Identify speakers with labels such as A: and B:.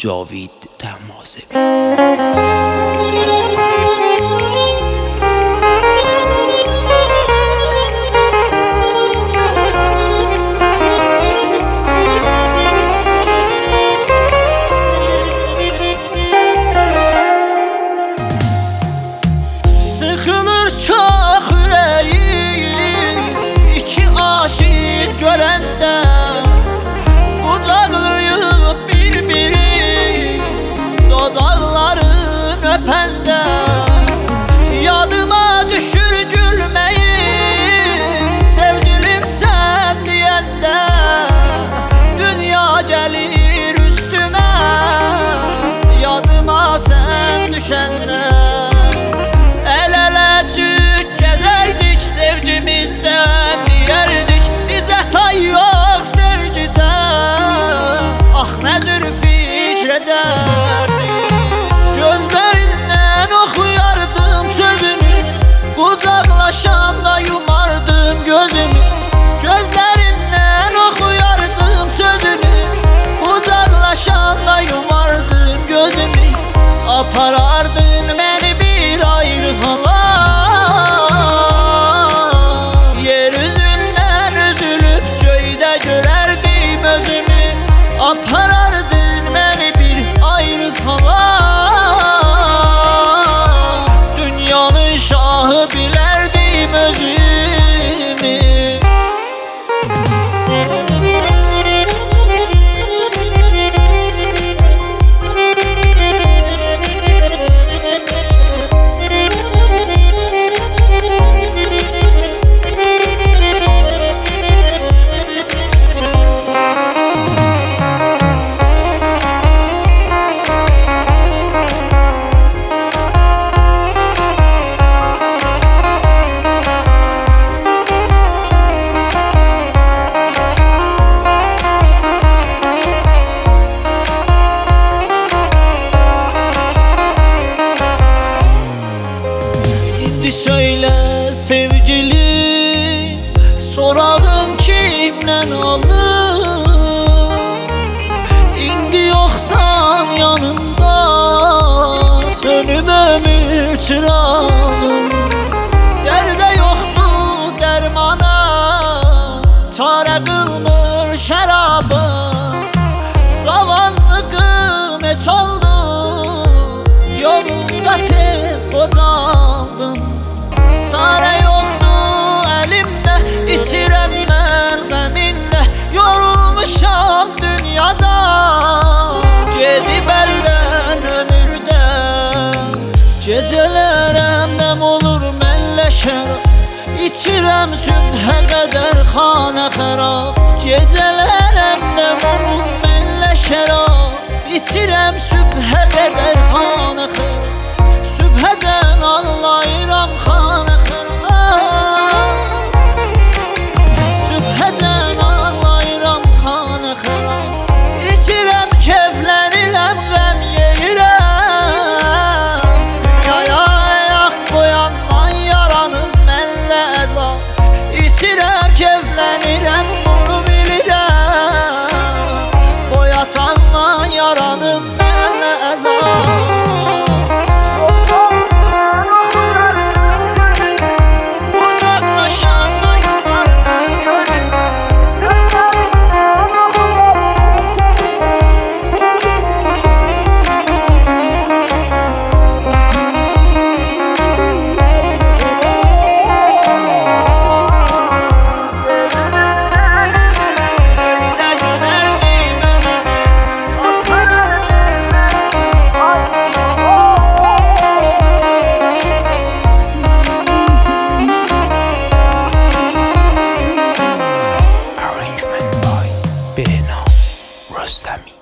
A: جاوید طهماسبی.
B: Sıkılır çok yüreğim iki aşık görende, kucaklayıp birbiri dodakların öpende. Yadıma düşür gülmeyin sevgilim sen diyende, dünya gelir üstüme yadıma sen düşende. Sevgimizden diyerdik bize tay yok sevgide. Ah nedir fikrederdik, gözlerinden okuyardım sözünü, kucaklaşanda yumardım gözümü. Gözlerinden okuyardım sözünü, kucaklaşanda yumardım gözümü. Aparardın beni bir ayrı hala, aparardın beni bir ayrı hala. Dünyanın şahı bilerdim özümü. Söyle sevgili, sorağın kimden alır? İndi yoksan yanımda sönüp ömür çırağım. Derde yoktu dermana, çare kılmır şarabı. Zavallı kıymet oldu, yolunda tez kocaldım. Çare yoktu elimde, içirem ben gaminle. Yorulmuşam dünyada, gedib elden ömürden. Geceler emdem olur mənlə şərab, İçirəm sübhə qədər xanə xərab. Geceler emdem olur mənlə şərab, İçirəm sübhə qədər xanə xərab. Sübhəcən ağlayıram xanə xərab, sübhəcən ağlayıram xanə xərab. İçirəm keyflənirəm qəm yeyirəm, dünyaya ayaq qoyandan yaranım mənlə əzab. İçirəm keyflənirəm bunu bilirəm, boyatandan yaranım mənlə əzab.
A: Arrangement by Behna Rostami.